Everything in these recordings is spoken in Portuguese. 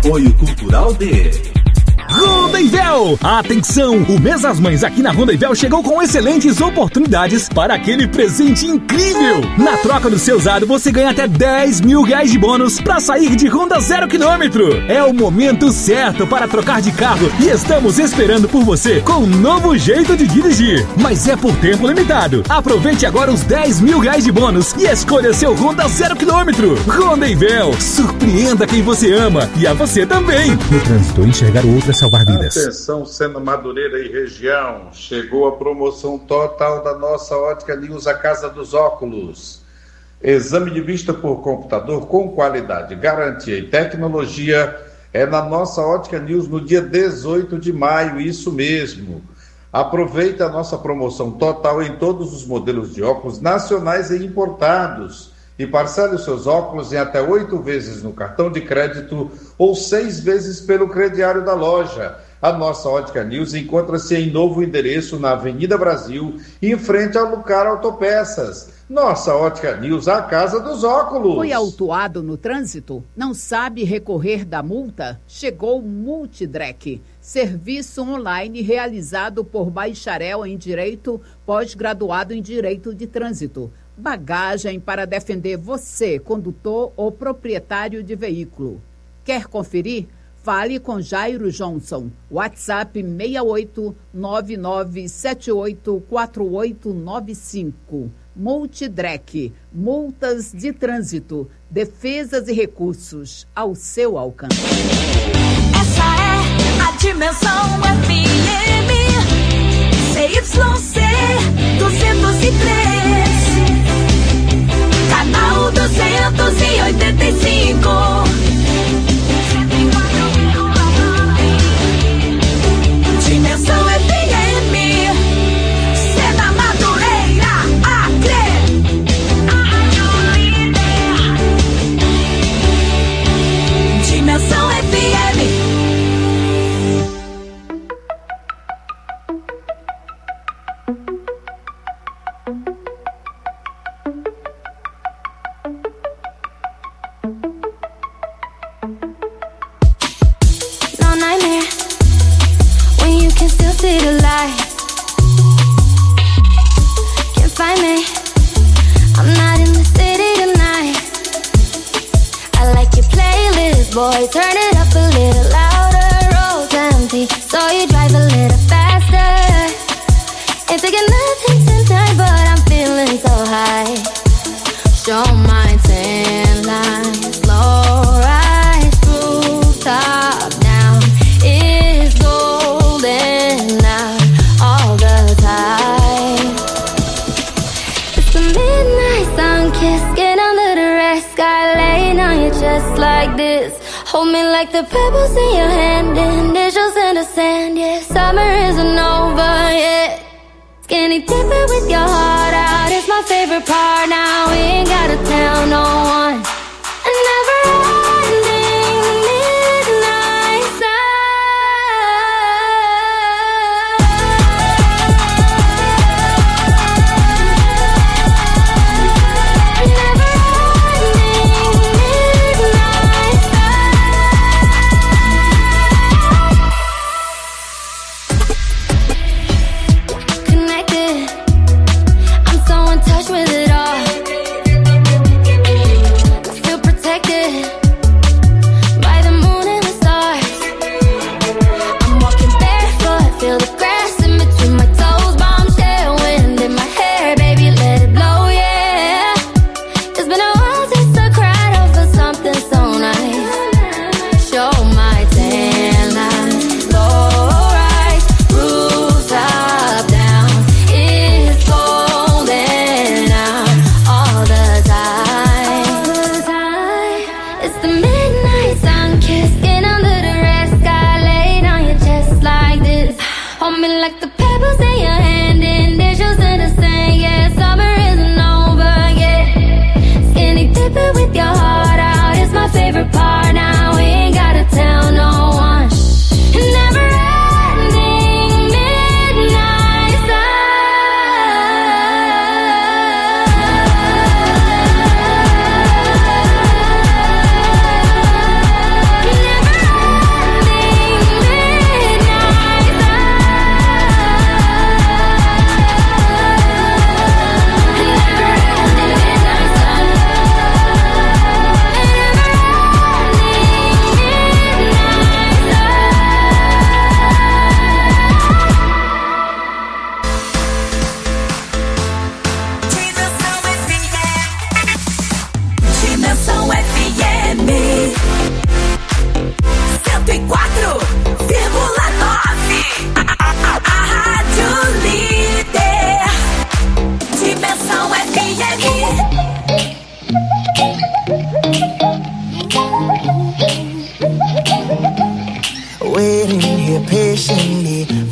apoio cultural de Rondevel! Atenção! O Mês das Mães aqui na Rondevel chegou com excelentes oportunidades para aquele presente incrível! Na troca do seu usado, você ganha até 10 mil reais de bônus para sair de Honda 0 km. É o momento certo para trocar de carro e estamos esperando por você com um novo jeito de dirigir. Mas é por tempo limitado. Aproveite agora os 10 mil reais de bônus e escolha seu Honda 0 km. Rondevel, surpreenda quem você ama e a você também. No trânsito, enxergar o outro é salvar vidas. Atenção, Sena Madureira e região. Chegou a promoção total da nossa Ótica News, a Casa dos Óculos. Exame de vista por computador com qualidade, garantia e tecnologia é na nossa Ótica News no dia 18 de maio, isso mesmo. Aproveita a nossa promoção total em todos os modelos de óculos nacionais e importados. E parcele os seus óculos em até 8 vezes no cartão de crédito ou 6 vezes pelo crediário da loja. A nossa Ótica News encontra-se em novo endereço na Avenida Brasil, em frente ao Lucar Autopeças. Nossa Ótica News, a Casa dos Óculos. Foi autuado no trânsito? Não sabe recorrer da multa? Chegou o Multidrec, serviço online realizado por bacharel em Direito, pós-graduado em Direito de Trânsito. Bagagem para defender você, condutor ou proprietário de veículo. Quer conferir? Fale com Jairo Johnson. WhatsApp 6899784895. Multidrec, multas de trânsito, defesas e recursos ao seu alcance. Essa é a Dimensão FM, CYC 203. Canal 285. Dimensão FM. Sena Madureira, Acre. Dimensão FM. See the light, can't find me, I'm not in the city tonight. I like your playlist, boy, turn it up a little louder. Road's empty, so you drive a little faster. Ain't taking nothing tonight, but I'm feeling so high. Show my tan line, slow rise, rooftop down is golden. All the time. It's the midnight sun kiss, get under the red sky, laying on your chest like this. Hold me like the pebbles in your hand, initials in the sand. Yeah, summer isn't over yet. Skinny dipping with your heart out is my favorite part. Now we ain't gotta tell no one. A never-ending midnight sun. With it all,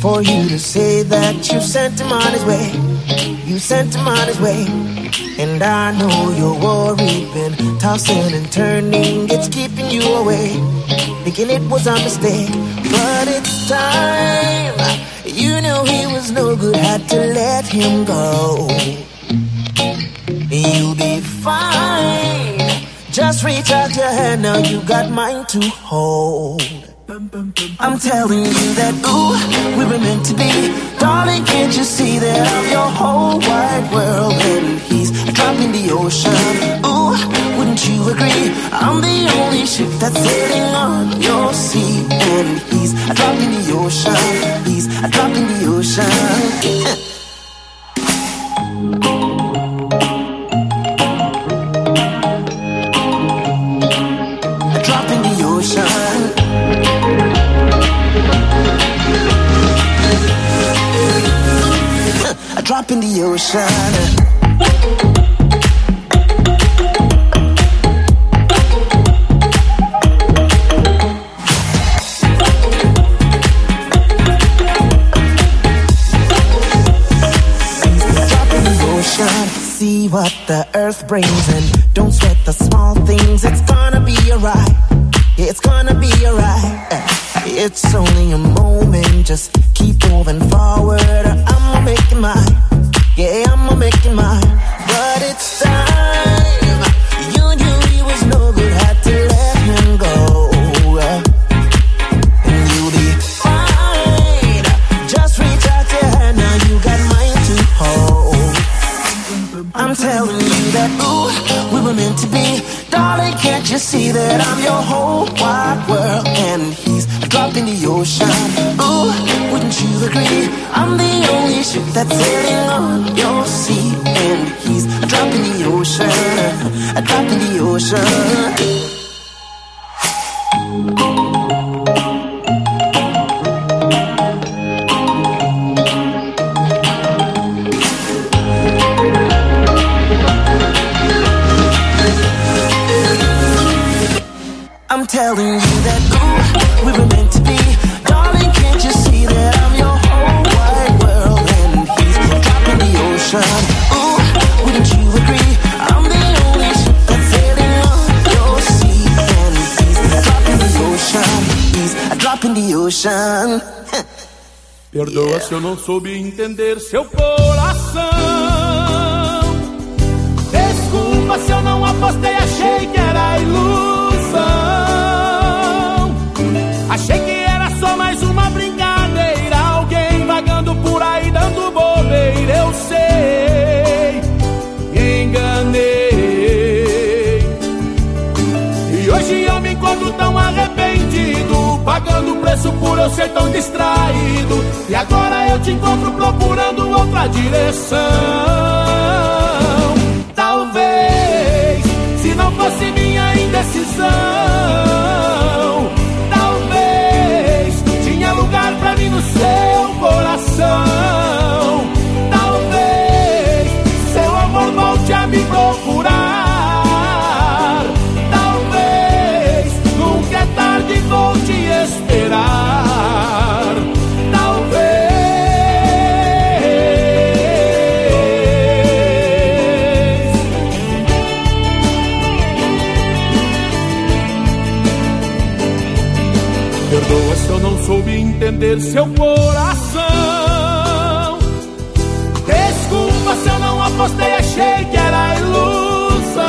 for you to say that you sent him on his way. You sent him on his way. And I know you're worried, been tossing and turning, it's keeping you away, thinking it was a mistake. But it's time, you knew he was no good, had to let him go. You'll be fine, just reach out your hand, now you got mine to hold. I'm telling you that, ooh, we were meant to be. Darling, can't you see that I'm your whole wide world? And he's a drop in the ocean. Ooh, wouldn't you agree? I'm the only ship that's sailing on your sea. And he's a drop in the ocean. He's a drop in the ocean. A drop in the ocean. See what the earth brings and don't sweat the small things. It's gonna be alright. It's gonna be alright. It's only a moment, just keep moving forward. I'ma make it mine. Yeah, I'ma make it mine. But it's time. You knew he was no good, had to let him go. And you'll be fine. Just reach out your hand, now you got mine to hold. I'm telling you that, ooh, we were meant to be. Darling, can't you see that I'm your whole wide world? And he's a drop in the ocean. Ooh, wouldn't you agree? I'm the only ship that's sailing on your sea. And he's a drop in the ocean. A drop in the ocean. I'm telling you that, ooh, we were meant to be. Darling, can't you see that I'm your whole wide world? And he's a drop in the ocean. Ooh, wouldn't you agree? I'm the only ship that's sailing on your sea. And he's a drop in the ocean. He's a drop in the ocean. Perdoa se eu não soube entender seu coração. Desculpa se eu não apostei, achei que era ilusão. Achei que era só mais uma brincadeira, alguém vagando por aí dando bobeira. Eu sei, me enganei. E hoje eu me encontro tão arrependido, pagando o preço por eu ser tão distraído. E agora eu te encontro procurando outra direção. Talvez, se não fosse minha indecisão, lugar pra mim no seu coração. Talvez seu amor volte a me procurar. Talvez nunca é tarde, vou te esperar. Talvez. Perdoa se eu não soube entender seu coração. Desculpa se eu não apostei, achei que era ilusão.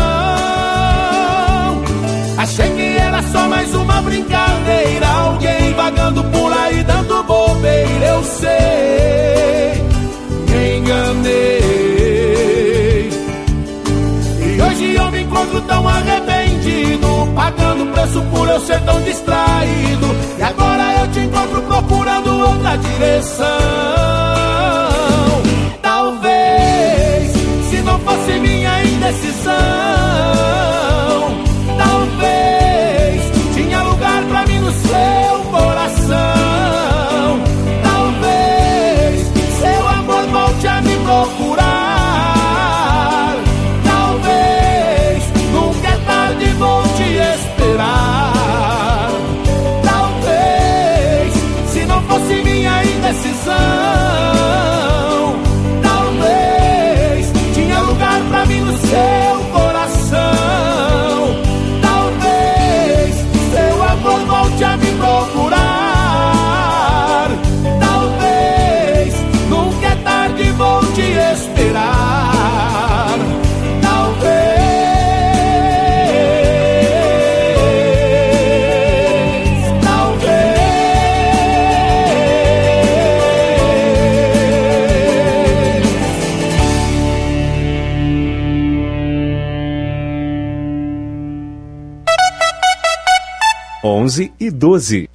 Achei que era só mais uma brincadeira, alguém vagando por aí dando bobeira. Eu sei, me enganei. E hoje eu me encontro tão arrependido, pagando preço por eu ser tão distraído. E agora eu te encontro procurando outra direção. Talvez, se não fosse minha indecisão, talvez tinha lugar pra mim no seu coração. Talvez seu amor volte a me procurar. Talvez nunca é tarde, vou te esperar. Talvez, se não fosse minha indecisão, 11 e 12.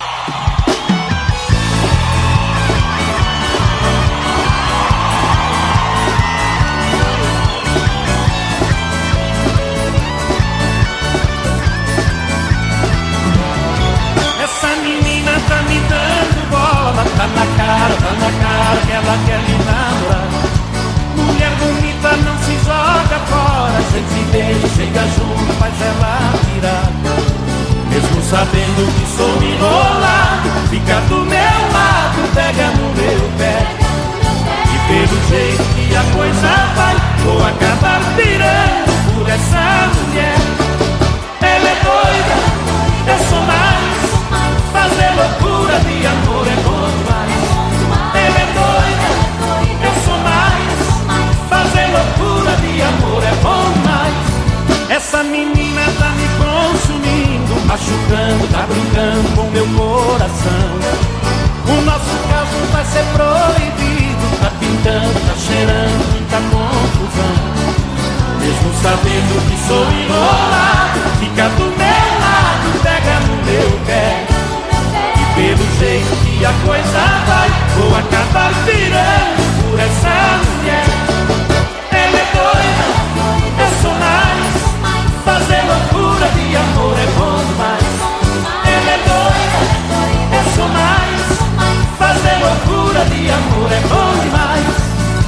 Essa menina tá me dando bola, tá na cara que ela quer me namorar. Mulher bonita não se joga fora, gente beijo, chega junto, faz ela virar. Mesmo sabendo que sou enrolado, fica do meu lado, pega no meu pé. E pelo jeito que a coisa vai, vou acabar pirando por essa mulher. Ela é doida, eu sou mais, fazer loucura de amor é bom demais. Ela é doida, eu sou mais, fazer loucura de amor é bom demais. Essa menina tá me consumindo, machucando, tá brincando com meu coração. O nosso caso vai ser proibido, tá pintando, tá cheirando muita confusão. Mesmo sabendo que sou enrolado, fica do meu lado, pega no meu pé. E pelo jeito que a coisa vai, vou acabar pirando por essa mulher. Ela é doida, eu sou mais, fazer loucura de amor é bom demais. Ela é doida, eu sou mais, fazer loucura de amor é bom demais.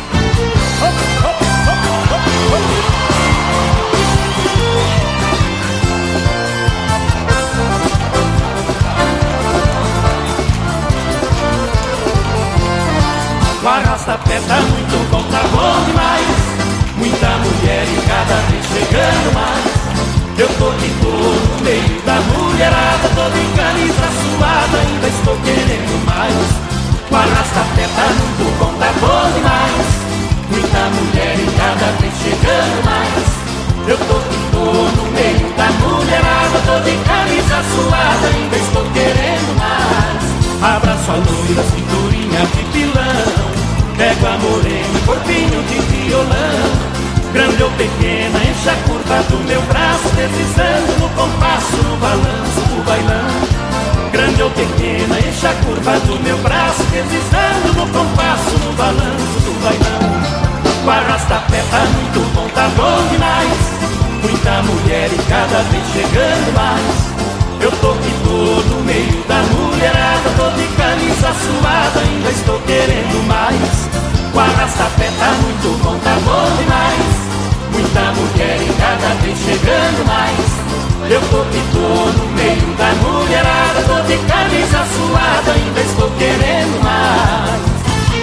O arrasta-pé tá muito bom, tá bom demais. Muita mulher e cada vez chegando mais. Eu tô de dor no meio da mulherada, tô de camisa suada, ainda estou querendo mais. O arrasta-pé tá muito bom, tá bom demais. Muita mulher e cada vez chegando mais. Eu tô de dor no meio da mulherada, tô de camisa suada, ainda estou querendo mais. Abraço a loira, cinturinha de pilão, pego a morena, corpinho de violão. Grande ou pequena, enche a curva do meu braço, deslizando no compasso, no balanço do bailão. Grande ou pequena, enche a curva do meu braço, deslizando no compasso, no balanço do bailão. O arrasta-pé tá muito bom, tá bom demais. Muita mulher e cada vez chegando mais. Eu tô que tô no meio da mulherada, tô de camisa suada, ainda estou querendo mais. O arrasta-pé tá muito bom, tá bom demais. Muita mulher e cada vez chegando mais. Eu tô que tô no meio da mulherada, tô de camisa suada, ainda estou querendo mais.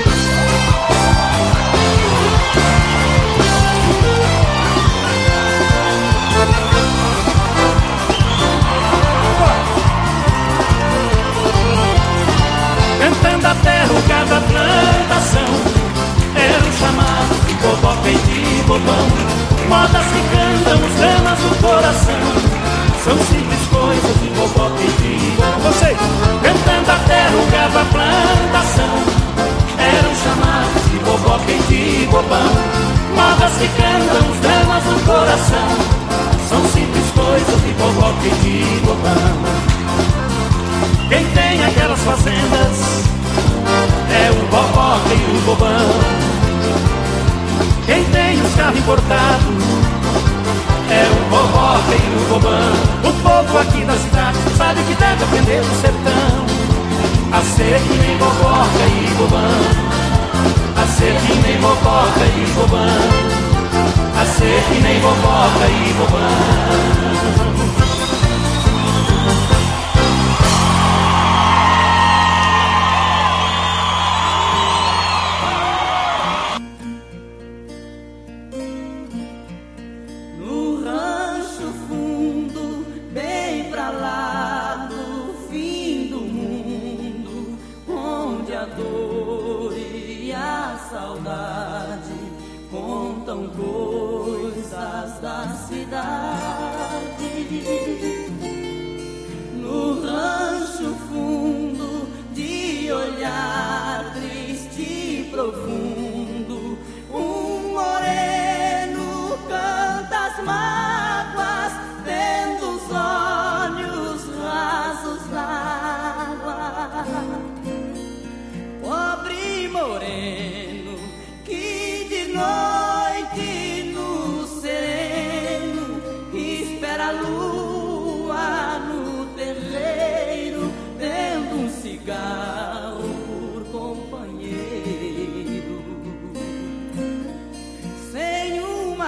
Cantando até o cada plantação, era um chamado de boboca e de bobão. Modas que cantam os dramas do coração, são simples coisas de boboca e de bobão. Você, cantando até o cada plantação, era um chamado de boboca e de bobão. Modas que cantam os dramas do coração, são simples coisas de boboca e de bobão. Quem tem aquelas fazendas é o boboca e o bobão. Quem tem os carros importados é o boboca e o bobão. O povo aqui da cidade sabe que deve aprender do sertão a ser que nem boboca e bobão, a ser que nem boboca e bobão, a ser que nem boboca e bobão. Mágoas, vendo os olhos rasos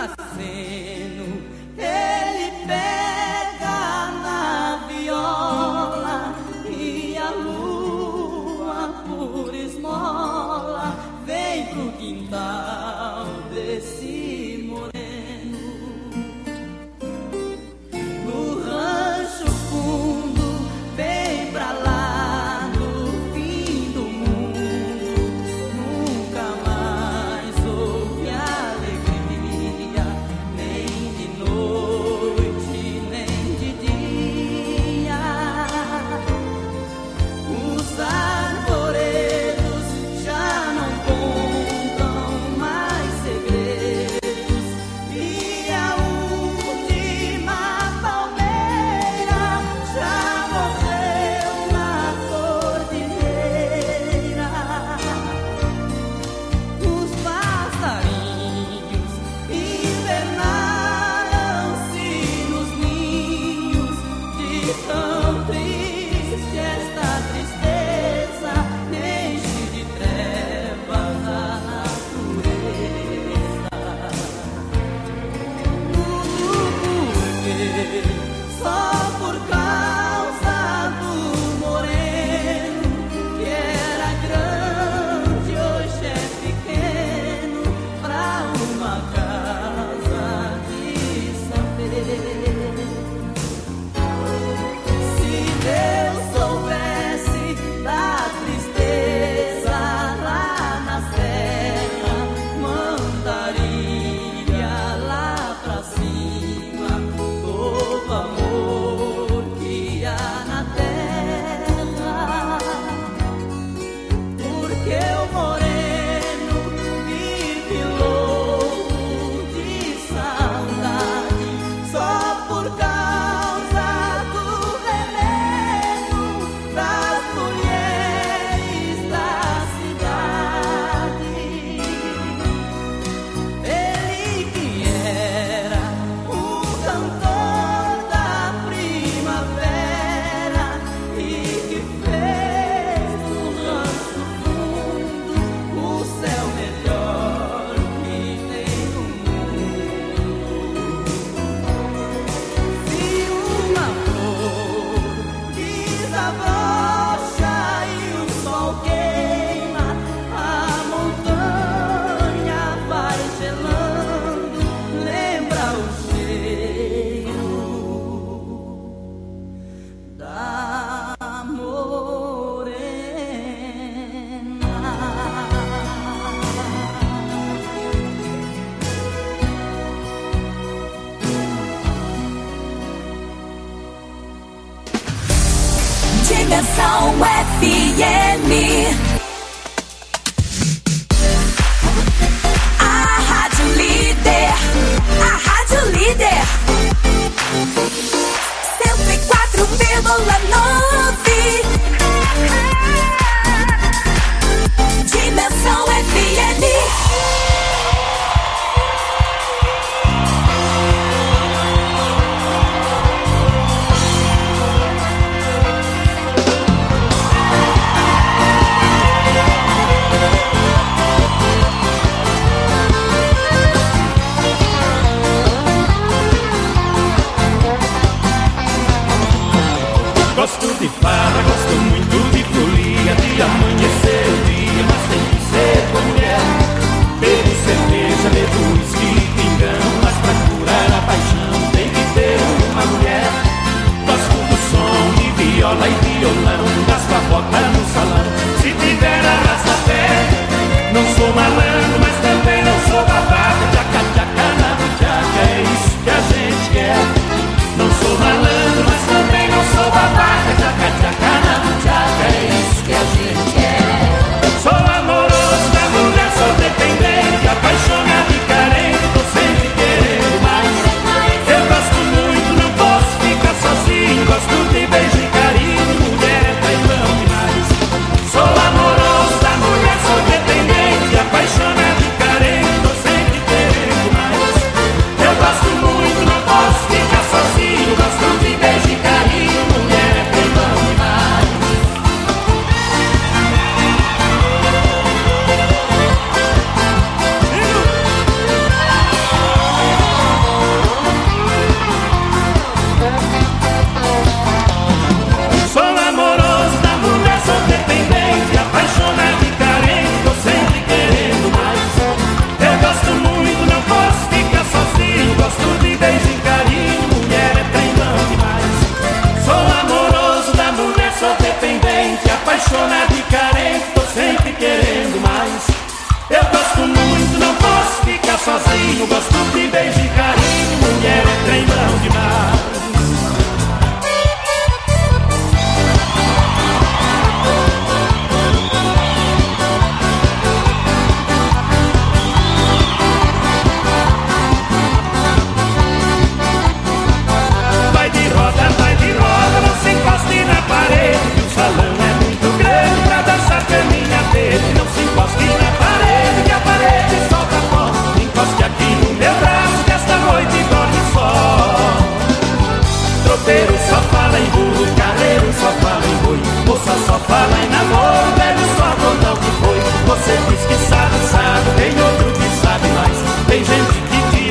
aceno, ele pega na viola e a lua por esmola vem pro quintal desse moreno. No rancho fundo, bem pra lá no fim do mundo, nunca mais houve alegria, nem de noite, nem de dia. Os arvoredos já não contam mais segredos, e a última palmeira já morreu na cordilheira. Os passarinhos invernaram-se nos ninhos, de tão triste esta tristeza enche de trevas a natureza. Tudo porque só por causa do moreno, que era grande, hoje é pequeno, pra uma casa de saber. Se Deus soubesse da tristeza lá na serra, mandaria lá pra cima todo amor que há na terra. Porque o moreno vive louco de saudade, só por causa do veneno das mulheres da cidade. Ele que era o cantor da primavera e que fez do rancho fundo o céu melhor que tem no mundo. Se uma flor desabrocha e o sol queima, a montanha vai gelando, lembra o cheiro da morena. Dimensão FM. A Rádio Líder. A Rádio Líder. 104,9. Dimensão FM.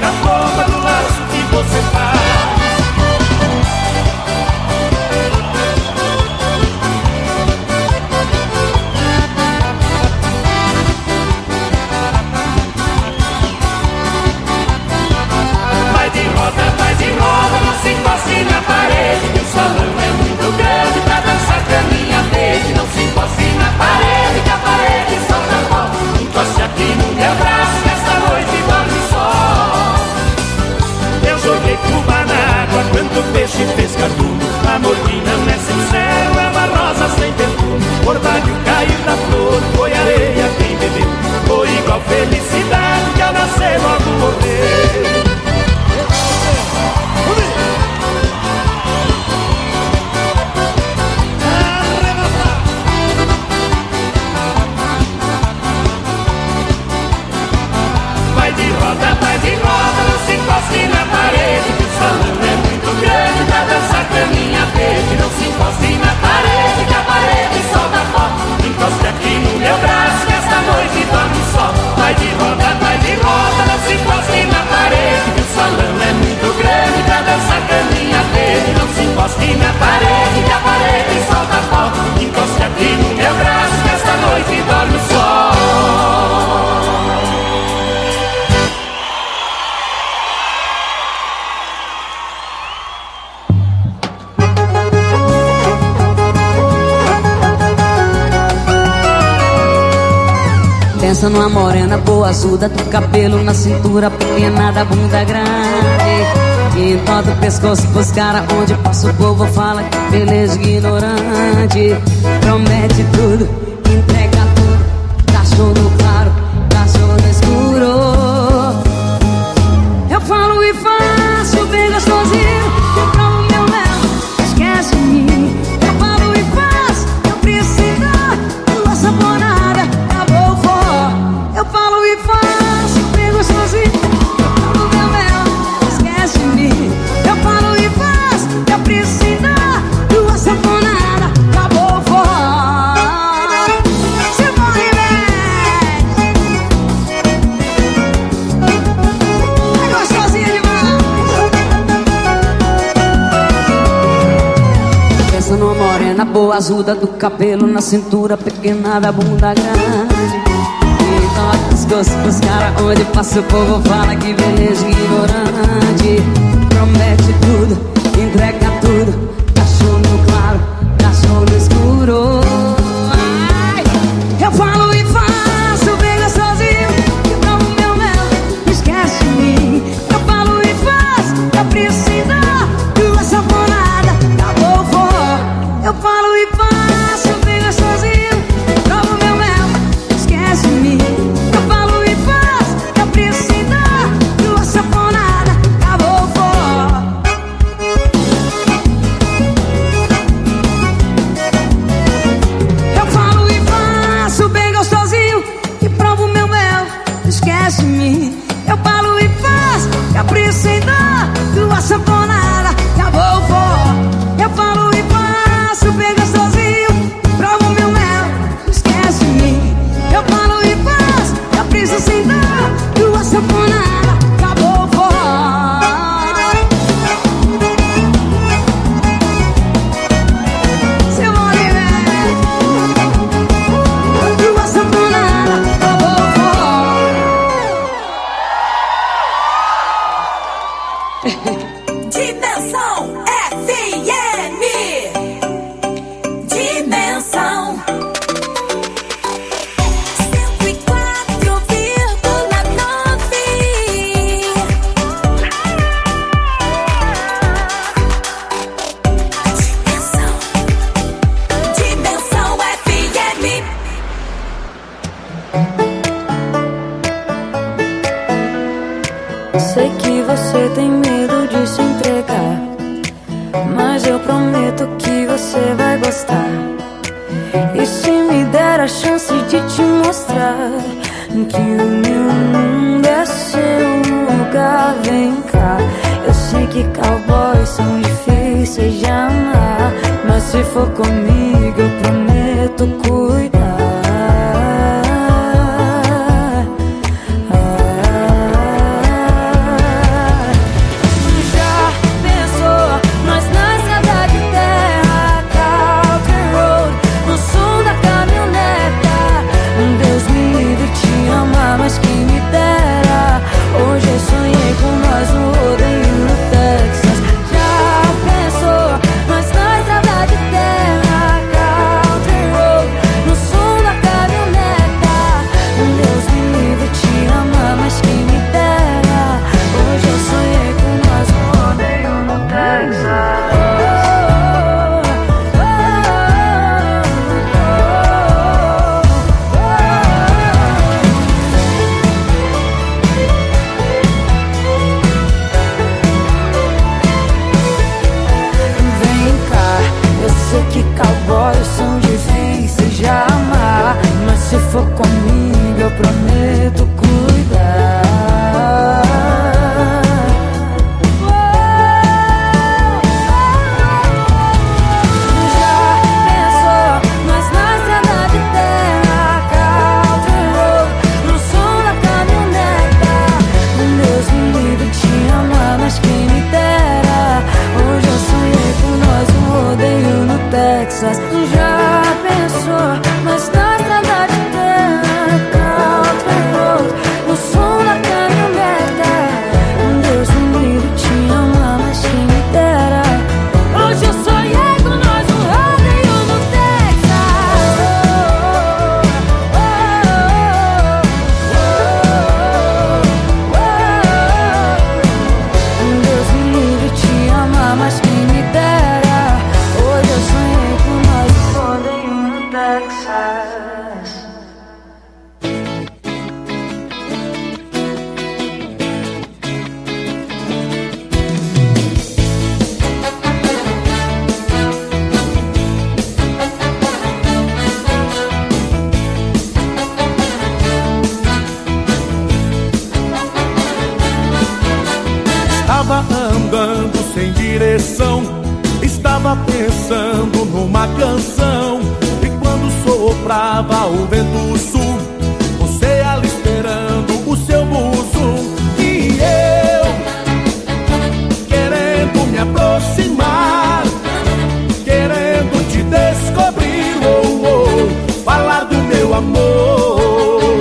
tira a bomba do laço que você faz. Vai de roda, não se encoste na parede, que o salão é muito grande pra dançar caminha verde. Não se encoste na parede, que a parede solta pó. Encoste aqui no meu braço, que esta noite dorme só. Eu joguei cuba na água, quanto peixe fez cardume. Amor que não é sincero, é uma rosa sem perfume. Orvalho caiu da flor, foi areia quem bebeu. Foi igual felicidade que ao nascer logo morreu. Vai de roda, não se encoste na parede, que o salão é muito grande pra dançar caminha verde. Não se encoste na parede, que a parede solta pó. Encoste aqui no meu braço, que esta noite dorme só. Vai de roda, não se encoste na parede, que o salão é muito grande pra dançar caminha verde. Não se encoste na parede, que a parede solta pó. Encoste aqui no meu braço, que esta noite dorme só. Pensa numa morena boa, azulda do cabelo na cintura, pequena da bunda grande. E entorta o pescoço pros caras, onde passa o povo fala que beleza ignorante. Promete tudo, entrega tudo, cachorro no claro, cachorro no escuro. Eu falo e faço bem gostosinho, eu provo meu mel, esquece de mim. Eu falo e faço, eu preciso tua saponada, acabou o forró. Eu falo e faço bem gostosinho, eu provo meu mel, esquece de mim. Eu falo e faço, eu preciso tua saponada, acabou o forró. Você morre bem, é gostosinha demais. Pensa numa morena boa, azulda do cabelo na cintura, pequena da bunda grande. E toca os gostos pros caras, onde passa o povo fala que beleza ignorante. Promete tudo, entrega tudo, cachorro no claro, cachorro no escuro. Ai, eu falo e faço bem gostosinho, que provo meu mel, esquece de mim. Eu falo e faço, eu preciso tua saponada, acabou o forró. Eu falo e faço bem gostosinho, provo meu mel, esquece de mim. Eu falo e faço, eu preciso tua saponada, acabou o forró. Eu falo e faço bem gostosinho, que provo meu mel, esquece de mim. Eu falo e faço, eu preciso tua saponada, acabou o forró. Eu falo e faço bem gostosinho, provo meu mel, esquece de mim. Eu falo e faço, eu preciso tua saponada, acabou o forró. Seu Oliver, tua saponada, acabou o forró. Dimensão FM. Dimensão 104,9. Dimensão FM. Sei que você tem medo de se entregar, mas eu prometo que você vai gostar. E se me der a chance de te mostrar que o meu mundo é seu lugar, vem cá. Eu sei que cowboys são difíceis de amar, mas se for comigo eu prometo cuidar. sem direção. Estava pensando numa canção, e quando soprava o vento sul, você ali esperando o seu buzo. E eu, querendo me aproximar, querendo te descobrir, oh, oh, falar do meu amor.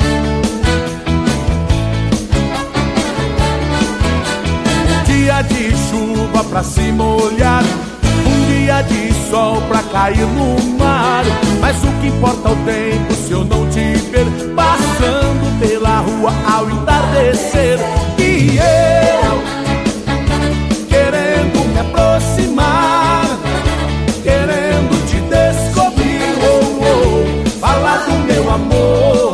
Dia de chuva pra se molhar, um dia de sol pra cair no mar. Mas o que importa é o tempo se eu não te ver passando pela rua ao entardecer. E eu, querendo me aproximar, querendo te descobrir, oh, oh, falar do meu amor.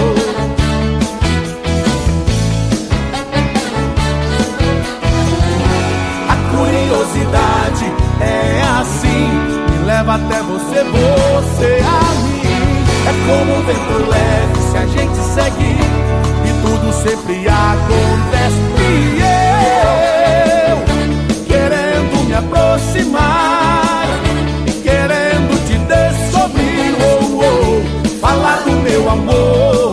A curiosidade é assim, me leva até você, você a mim. É como um vento leve se a gente seguir, e tudo sempre acontece. E eu, querendo me aproximar, querendo te descobrir, oh, oh, falar do meu amor.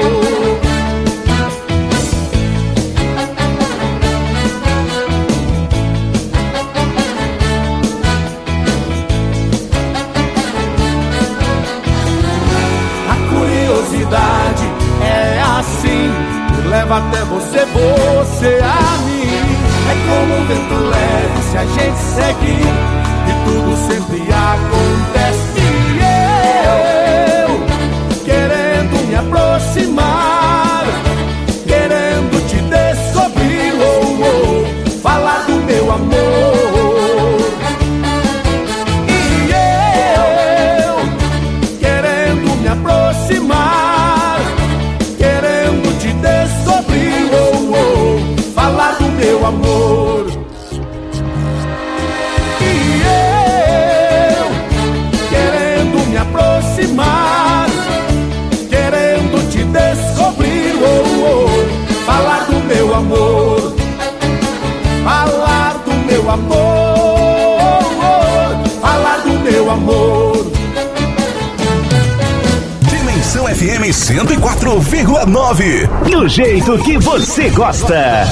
É assim, me leva até você, você a mim. É como um vento leve se a gente seguir, e tudo sempre acontece. E eu, querendo me aproximar, querendo te descobrir, oh, oh, falar do meu amor. E eu, querendo me aproximar, querendo te descobrir, oh, oh, falar do meu amor. E eu, querendo me aproximar, querendo te descobrir, oh, oh, falar do meu amor. Falar do meu amor, falar do meu amor. Dimensão FM 104,9. Do jeito que você gosta.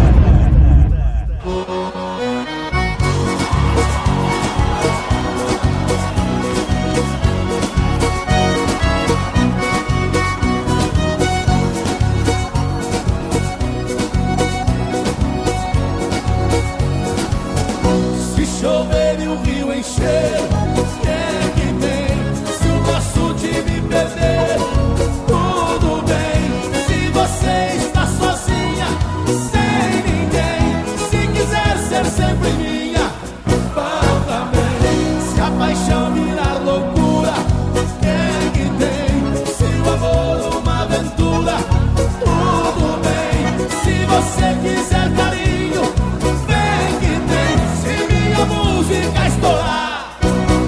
Se chover e o rio encher, quem é que vem? Se o nosso time perder, tudo bem. Se você está sozinha, sem ninguém, se quiser ser sempre minha, vá também. Se a paixão virar loucura, quem é que tem? Se o amor uma aventura, tudo bem. Se você quiser carinho, vem que tem. Se minha música estourar,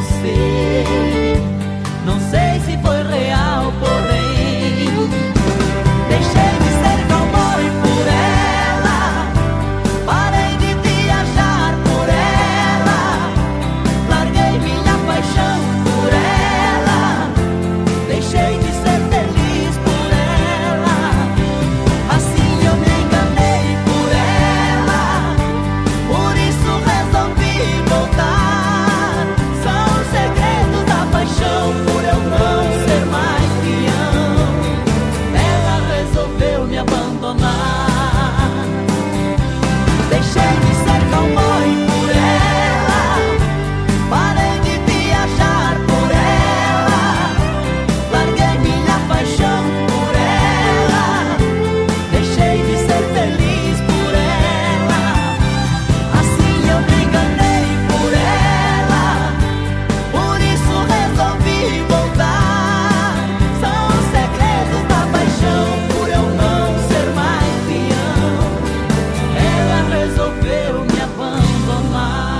você. Não sei se foi real, porém deixei de ser cowboy por ela. Parei de viajar por ela. Larguei minha paixão por ela. Deixei de ser feliz por ela. Assim eu me enganei por ela. Por isso resolvi voltar. São os segredos da paixão, por eu não ser mais peão. Ela resolveu me abandonar. Deixei de ser cowboy por ela. Parei de viajar por ela. Larguei minha paixão por ela. Deixei de ser feliz por ela. Assim eu me enganei por ela. Por isso resolvi voltar. São os segredos da paixão, por eu não ser mais peão. Ela resolveu me abandonar.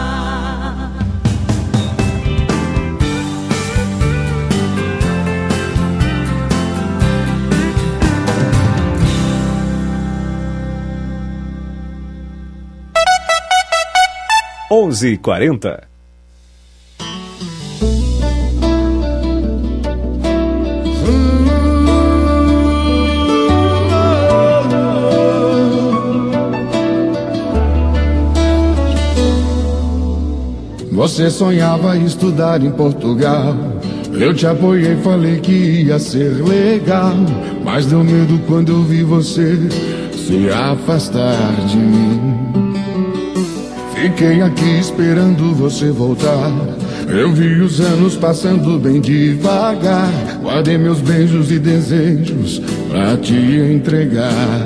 11h40. Você sonhava estudar em Portugal. Eu te apoiei, falei que ia ser legal. Mas deu medo quando eu vi você se afastar de mim. Fiquei aqui esperando você voltar. Eu vi os anos passando bem devagar. Guardei meus beijos e desejos pra te entregar.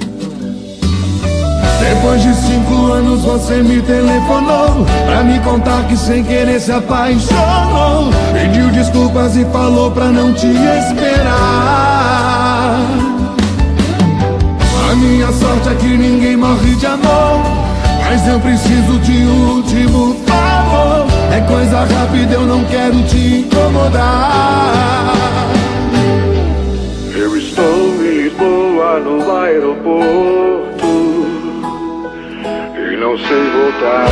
Depois de 5 anos você me telefonou pra me contar que sem querer se apaixonou. Pediu desculpas e falou pra não te esperar. A minha sorte é que ninguém morre de amor, mas eu preciso de último favor. É coisa rápida, eu não quero te incomodar. Eu estou em Lisboa no aeroporto e não sei voltar.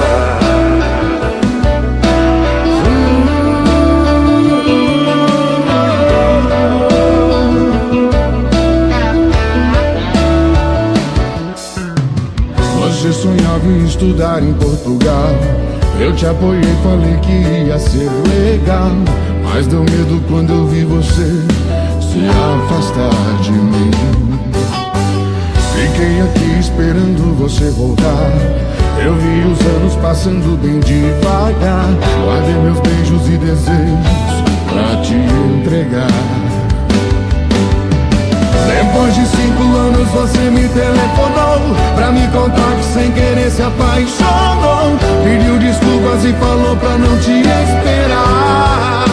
Você sonhava em estudar em Portugal. Eu te apoiei, falei que ia ser legal. Mas deu medo quando eu vi você se afastar de mim. Fiquei aqui esperando você voltar. Eu vi os anos passando bem devagar. Guardei meus beijos e desejos pra te entregar. Depois de 5 anos você me telefonou pra me contar que sem querer se apaixonou. Pediu desculpas e falou pra não te esperar.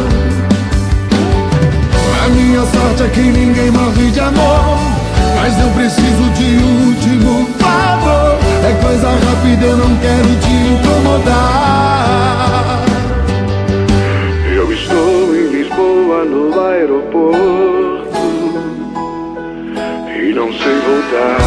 A minha sorte é que ninguém morre de amor, mas eu preciso de último favor. É coisa rápida, eu não quero te incomodar. Eu estou em Lisboa no aeroporto e não sei voltar.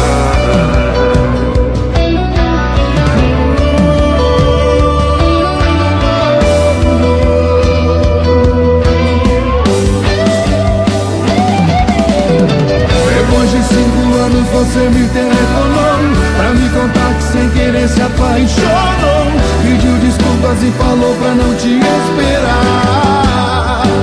Depois de 5 anos você me telefonou pra me contar que sem querer se apaixonou. Pediu desculpas e falou pra não te esperar.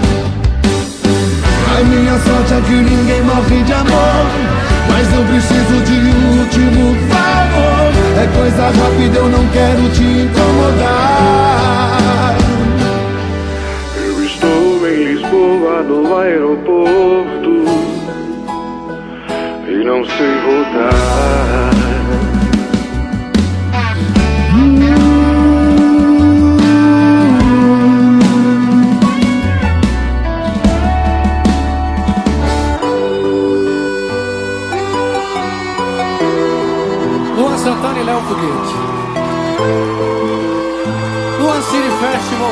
A minha sorte é que ninguém morre de amor, mas eu preciso de último favor. É coisa rápida, eu não quero te incomodar. Eu estou em Lisboa no aeroporto e não sei voltar. Luan Santana e Léo Foguete.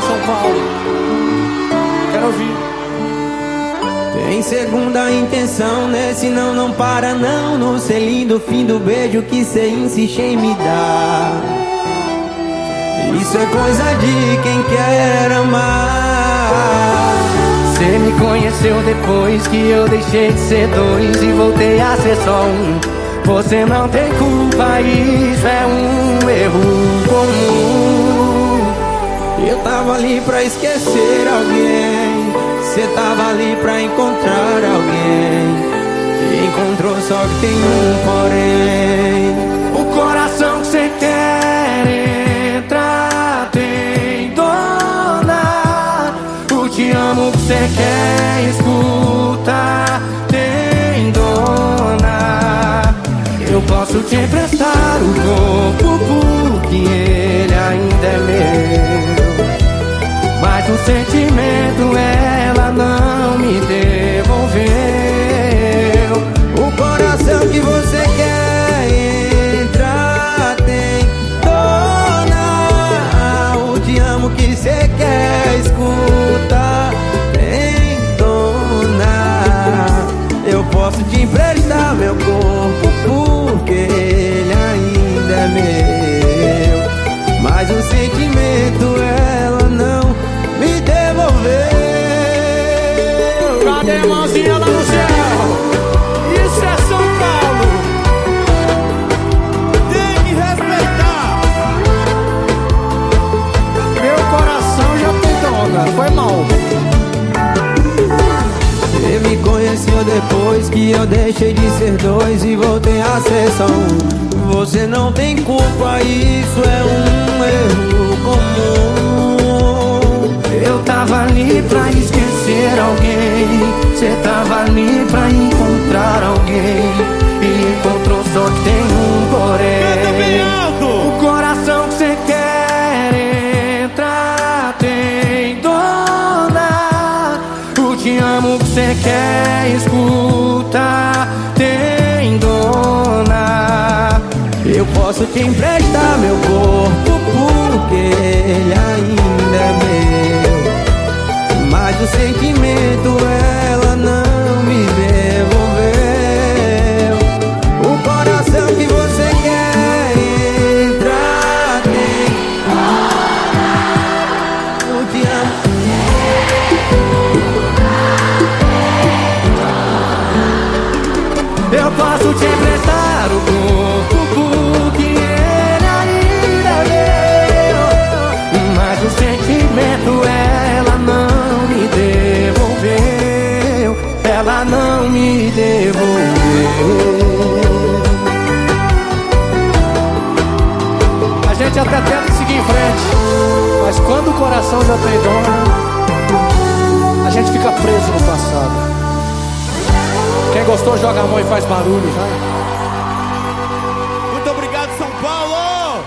São Paulo. Quero ouvir. Tem segunda intenção, nesse não para não. No selinho do fim do beijo que cê insiste em me dar. Isso é coisa de quem quer amar. Cê me conheceu depois que eu deixei de ser dois e voltei a ser só um. Você não tem culpa, isso é um erro comum. Eu tava ali pra esquecer alguém, cê tava ali pra encontrar alguém. Encontrou só que tem um porém. O coração que cê quer entrar tem dona. O te amo que cê quer escutar tem dona. Eu posso te emprestar o corpo porque ele ainda é meu. Mas o sentimento ela não me devolveu. O coração que você quer entrar tem dona. O te amo que você quer escutar tem dona. Eu posso te emprestar meu corpo porque ele ainda é meu. Mas o sentimento ela não me devolveu. Cadê a mãozinha lá no céu? Isso é São Paulo. Tem que respeitar. Meu coração já tem dona. Foi mal. Você me conheceu depois que eu deixei de ser dois e voltei a ser só um. Você não tem culpa, isso é um erro comum. Eu tava ali pra esquecer alguém, cê tava ali pra encontrar alguém. E encontrou só que tem um porém. O coração que cê quer entrar tem dona. O te amo que cê quer escutar tem dona. Eu posso te emprestar meu corpo porque ele ainda é meu. Mas o sentimento ela não me devolveu. O coração que você quer entrar tem. Eu te amo. Eu posso te emprestar o corpo porque ele ainda é meu. Mas o sentimento ela não me devolveu. Ela não me devolveu. A gente até tenta seguir em frente, mas quando o coração já tem dona, a gente fica preso no passado. Quem gostou joga a mão e faz barulho, vai. Muito obrigado, São Paulo!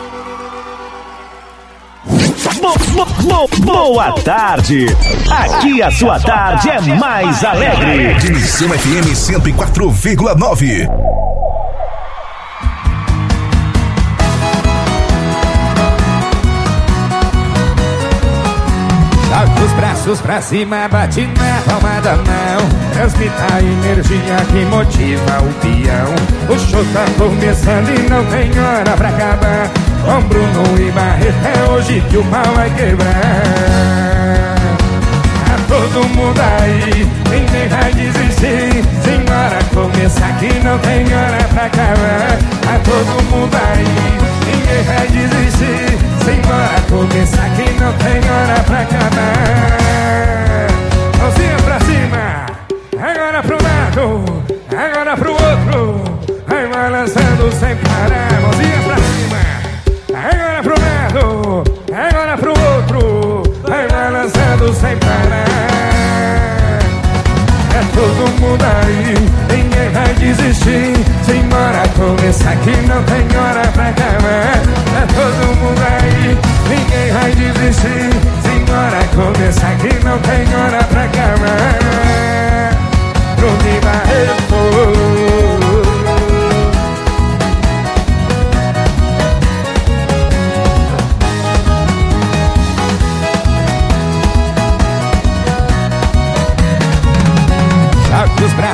Boa tarde! Aqui a sua tarde é mais alegre. Dimensão FM 104,9. Joga os braços pra cima, bate na palma da mão. Transmita a energia que motiva o peão. O show tá começando e não tem hora pra acabar. Com Bruno e Barreto é hoje que o pau vai quebrar. Tá todo mundo aí, ninguém vai desistir. Simbora começar que não tem hora pra acabar. Tá todo mundo aí, ninguém vai desistir. Simbora começar que não tem hora pra acabar. Mãozinha pra cima, agora pro lado, agora pro outro. Vai balançando sem parar. Mãozinha pra cima, agora pro lado, agora pro outro. Vai balançando sem parar. É todo mundo aí, ninguém vai desistir. Simbora começar que não tem hora pra acabar. É todo mundo aí, ninguém vai desistir. Simbora começar que não tem hora pra acabar. Bruno e Barreto.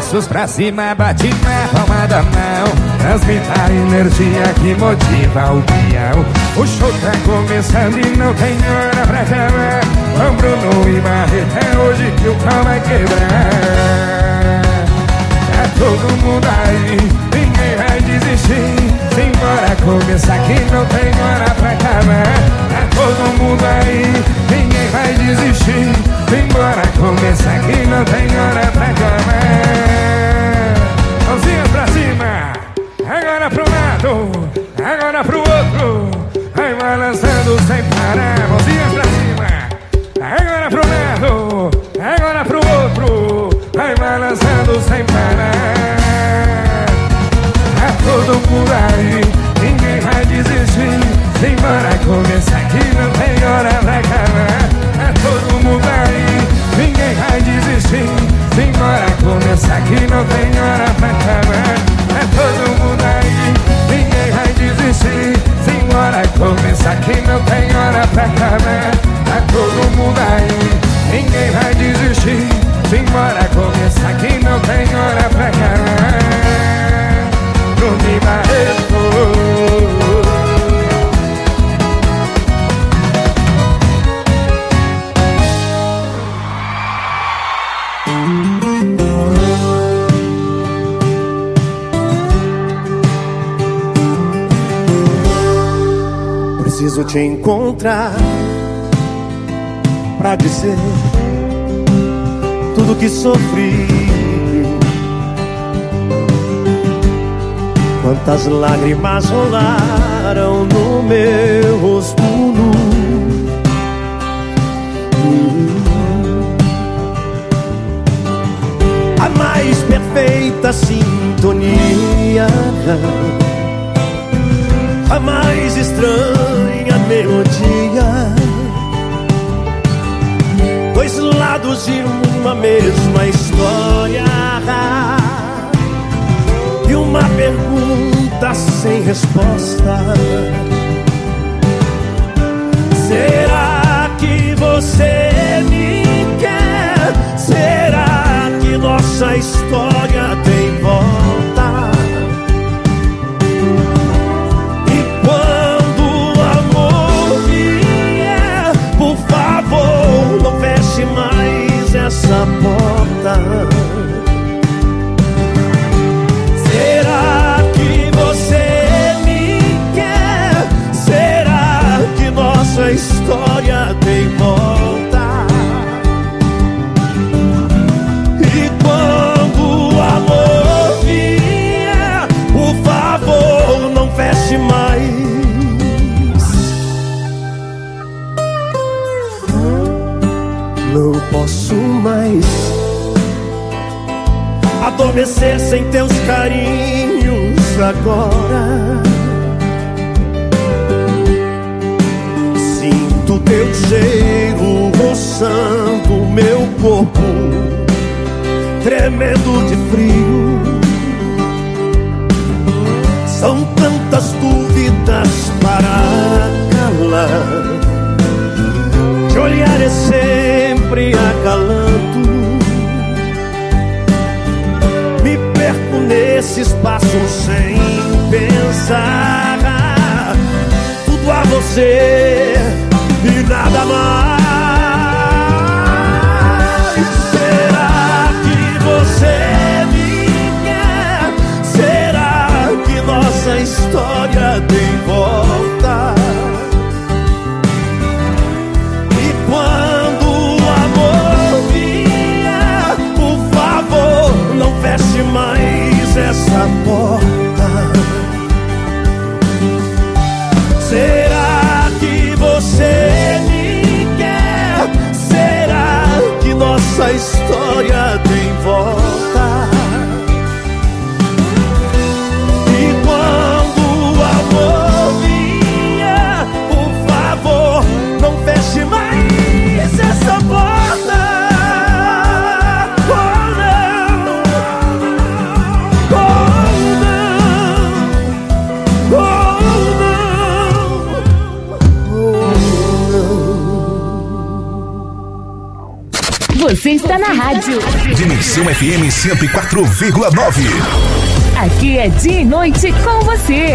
braços pra cima, bate na palma da mão. Transmita a energia que motiva o peão. O show tá começando e não tem hora pra acabar. Com Bruno e Barreto é hoje que o pau vai quebrar. Tá todo mundo aí, ninguém vai desistir. Simbora começar que não tem hora pra acabar. Tá todo mundo aí, ninguém vai desistir. Simbora começar que não tem hora pra acabar. Mãozinha pra cima, agora pro lado, agora pro outro. Vai balançando sem parar. Mãozinha pra cima, agora pro lado, agora pro outro. Vai balançando sem parar. Tá todo mundo aí, ninguém vai desistir. Simbora começar que não tem hora pra acabar. Tá todo mundo aí, ninguém vai desistir. Simbora começar que não tem hora pra acabar. Tá todo mundo aí, ninguém vai desistir. Simbora começar que não tem hora pra acabar. Tá todo mundo aí, ninguém vai desistir. Simbora começar que não tem hora pra acabar. Bruno e Barreto. Preciso te encontrar pra dizer tudo que sofri. Quantas lágrimas rolaram no meu rosto nu. A mais perfeita sintonia, a mais estranha melodia. Dois lados de uma mesma história. E uma pergunta sem resposta. Será que você me quer? Será que nossa história tem volta? E quando o amor vier, por favor, não feche mais essa porta. Será que você me quer? Será que nossa história tem volta? E quando o amor vier, por favor, não feche mais. Não posso mais adormecer sem teus carinhos agora. Sinto teu cheiro roçando meu corpo, tremendo de frio. São tantas dúvidas para calar. Te olhar é sempre acalando. Nesse espaço sem pensar, tudo a você e nada mais. Será que você me quer? Será que nossa história tem volta? E quando o amor vier, por favor, não feche mais essa porta. Será que você me quer? Será que nossa história tem volta? E quando o amor vier, por favor, não feche mais essa porta. Você está na rádio Dimensão FM 104,9. Aqui é dia e noite com você.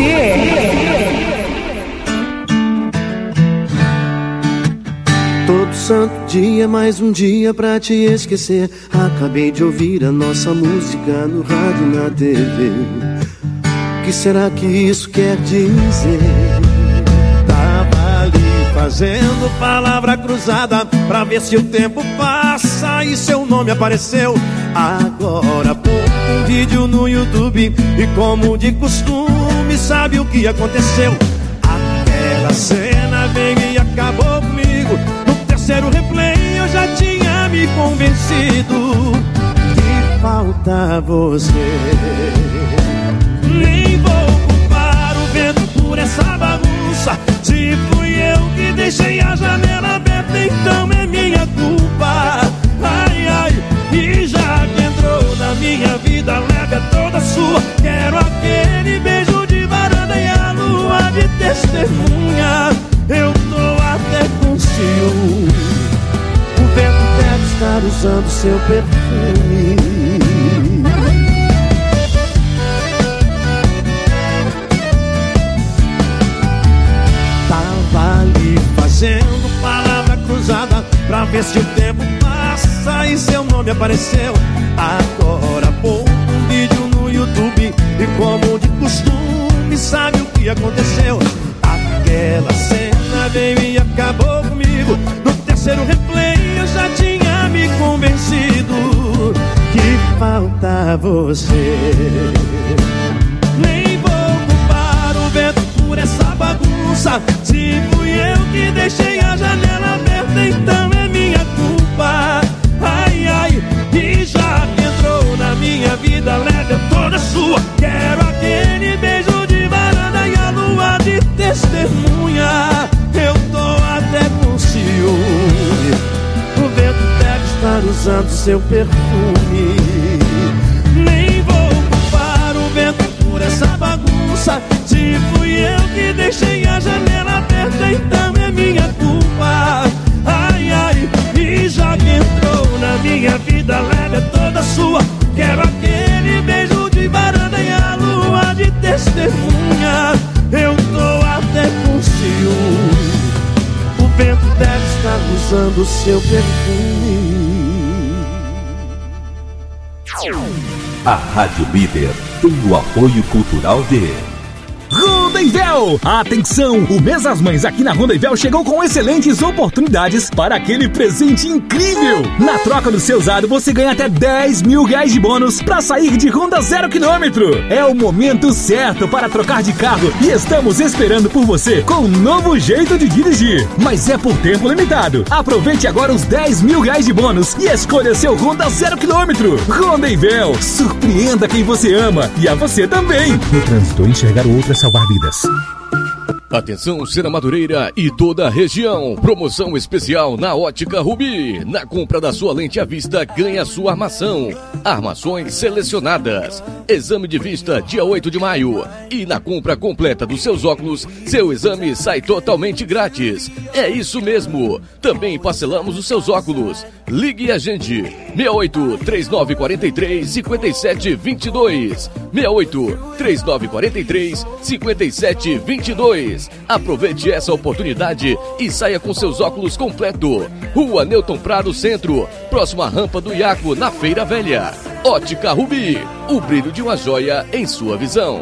Todo santo dia, mais um dia pra te esquecer. Acabei de ouvir a nossa música no rádio e na TV. O que será que isso quer dizer? Tava ali fazendo palavra cruzada pra ver se o tempo passa e seu nome apareceu. Agora pô um vídeo no YouTube e como de costume sabe o que aconteceu. Aquela cena veio e acabou comigo. No replay eu já tinha me convencido que falta você. Nem vou culpar o vento por essa bagunça. Se fui eu que deixei a janela aberta, então é minha culpa. Ai, ai, e já que entrou na minha vida, leve toda sua. Quero aquele beijo de varanda e a lua de testemunha. Eu tô até com ciúme. O vento deve estar usando seu perfume. Tava ali fazendo palavra cruzada pra ver se o tempo passa e seu nome apareceu. Agora pô um vídeo no YouTube e como de costume sabe o que aconteceu. Aquela cena veio e acabou comigo. No terceiro replay eu já tinha me convencido que falta você. Nem vou culpar o vento por essa bagunça. Se fui eu que deixei a janela aberta, então é minha culpa. Ai, ai, e já que entrou na minha vida, leve a toda sua. Quero aquele beijo de varanda e a lua de testemunha. Eu tô até com ciúme. O vento deve estar usando seu perfume. Nem vou culpar o vento por essa bagunça. Se fui eu que deixei a janela aberta, então é minha culpa. Ai, ai, e já que entrou na minha vida, leve toda sua. Quero aquele beijo de varanda e a lua de testemunha. Eu tô até com ciúme. O vento deve estar usando o seu perfume. A Rádio Líder tem o apoio cultural de Rondevel! Atenção! O mês das mães aqui na Rondevel chegou com excelentes oportunidades para aquele presente incrível! Na troca do seu usado, você ganha até 10 mil reais de bônus para sair de Honda 0 km. É o momento certo para trocar de carro e estamos esperando por você com um novo jeito de dirigir. Mas é por tempo limitado. Aproveite agora os 10 mil reais de bônus e escolha seu Honda 0 km. Rondevel, surpreenda quem você ama e a você também. No trânsito, enxergar o outro é salvar vidas. Atenção, Serra Madureira e toda a região. Promoção especial na Ótica Rubi. Na compra da sua lente à vista, ganha sua armação. Armações selecionadas. Exame de vista dia 8 de maio. E na compra completa dos seus óculos, seu exame sai totalmente grátis. É isso mesmo. Também parcelamos os seus óculos. Ligue e agende. 68 3943 5722. 68 3943 5722. Aproveite essa oportunidade e saia com seus óculos completo. Rua Newton Prado Centro, próximo à rampa do Iaco, na Feira Velha. Ótica Rubi, o brilho de uma joia em sua visão.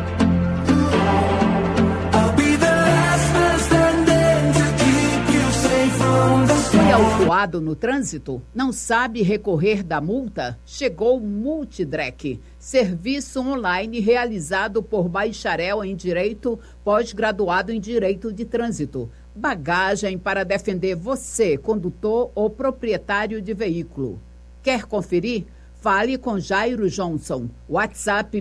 Se autuado no trânsito, não sabe recorrer da multa? Chegou o Multidrec, serviço online realizado por bacharel em Direito, pós-graduado em Direito de Trânsito. Bagagem para defender você, condutor ou proprietário de veículo. Quer conferir? Fale com Jairo Johnson. WhatsApp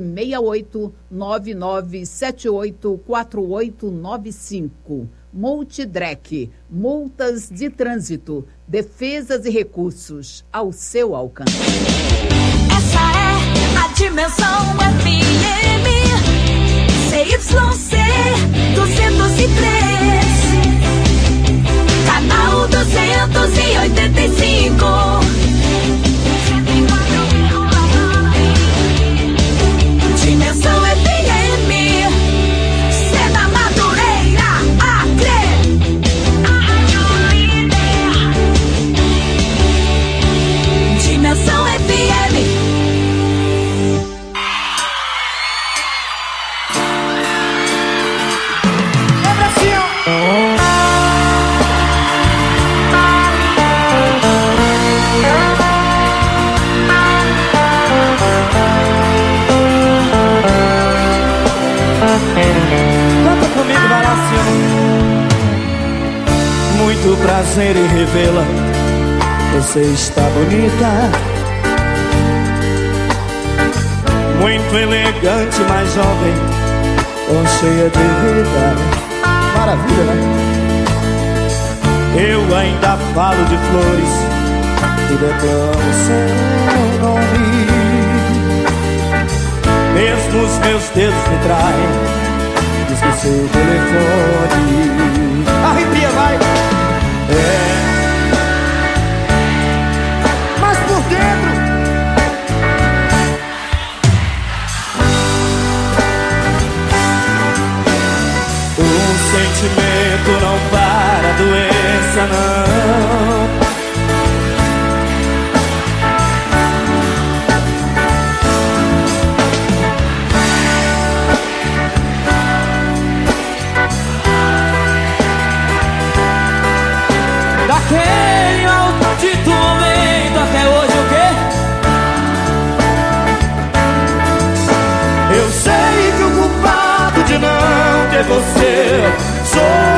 6899784895. Multidrec, multas de trânsito, defesas e recursos ao seu alcance. Essa é a Dimensão FM, CYC 203, canal 285. muito prazer em revê-la. Você está bonita, muito elegante, mas jovem, tão cheia de vida. Maravilha, né? Eu ainda falo de flores e declamo seu nome. Mesmo os meus dedos me traem, esqueci o telefone. Arrepia, vai! Mas por dentro o sentimento não para, a doença não. Daquele maldito momento até hoje o quê? Eu sei que o culpado de não ter você sou